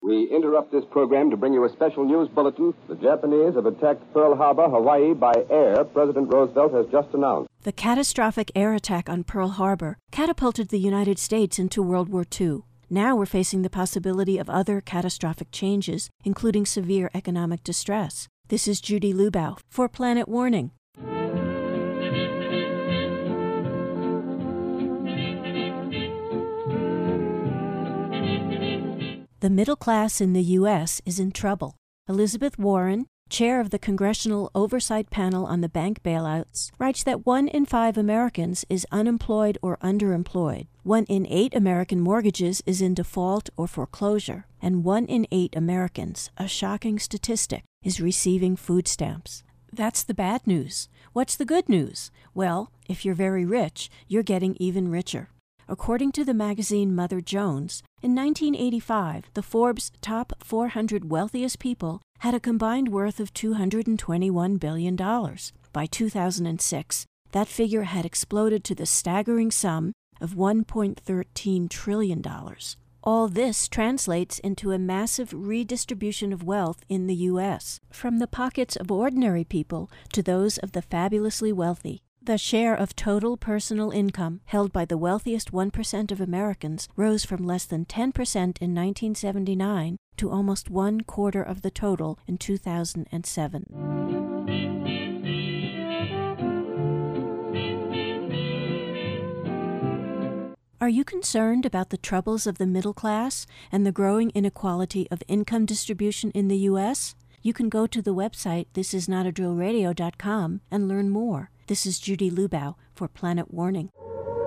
We interrupt this program to bring you a special news bulletin. The Japanese have attacked Pearl Harbor, Hawaii, by air, President Roosevelt has just announced. The catastrophic air attack on Pearl Harbor catapulted the United States into World War II. Now we're facing the possibility of other catastrophic changes, including severe economic distress. This is Judy Lubow for Planet Warning. The middle class in the U.S. is in trouble. Elizabeth Warren, chair of the Congressional Oversight Panel on the bank bailouts, writes that 1 in 5 Americans is unemployed or underemployed. 1 in 8 American mortgages is in default or foreclosure. And 1 in 8 Americans, a shocking statistic, is receiving food stamps. That's the bad news. What's the good news? Well, if you're very rich, you're getting even richer. According to the magazine Mother Jones, in 1985, the Forbes top 400 wealthiest people had a combined worth of $221 billion. By 2006, that figure had exploded to the staggering sum of $1.13 trillion. All this translates into a massive redistribution of wealth in the U.S., from the pockets of ordinary people to those of the fabulously wealthy. The share of total personal income held by the wealthiest 1% of Americans rose from less than 10% in 1979 to almost 1/4 of the total in 2007. Are you concerned about the troubles of the middle class and the growing inequality of income distribution in the U.S.? You can go to the website thisisnotadrillradio.com and learn more. This is Judy Lubow for Planet Warning.